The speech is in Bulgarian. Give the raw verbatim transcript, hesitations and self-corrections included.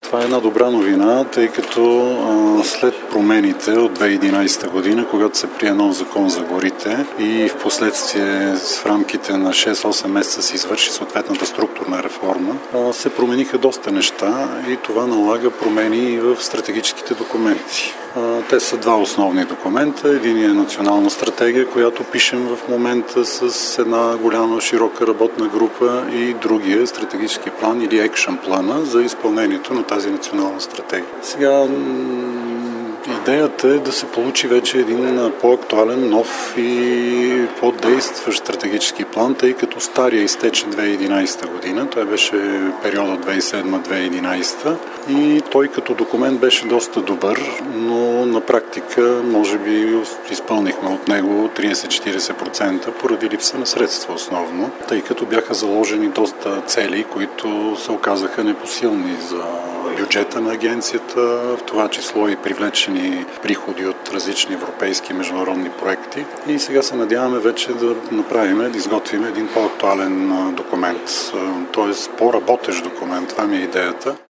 Това е една добра новина, тъй като а, след промените от две хиляди и единадесета година, когато се прие нов закон за горите и в последствие в рамките на шест-осем месеца се извърши съответната структурна реформа, а, се промениха доста неща и това налага промени и в стратегическите документи. А, те са два основни документа. Един е национална стратегия, която пишем в момента с една голяма широка работна група, и другия стратегически план или екшън плана за изпълнението на тази национална стратегия. Сега идеята е да се получи вече един по-актуален, нов и по-действащ стратегически план, тъй като стария изтече две хиляди и единадесета година. Той беше периода две хиляди и седма - две хиляди и единадесета и той като документ беше доста добър, но на практика може би изпълнихме от него тридесет-четиридесет процента поради липса на средства основно, тъй като бяха заложени доста цели, които се оказаха непосилни за бюджета на агенцията, в това число и привлечени приходи от различни европейски и международни проекти. И сега се надяваме вече да направим, да изготвим един по-актуален документ, т.е. по-работещ документ. Това ми е идеята.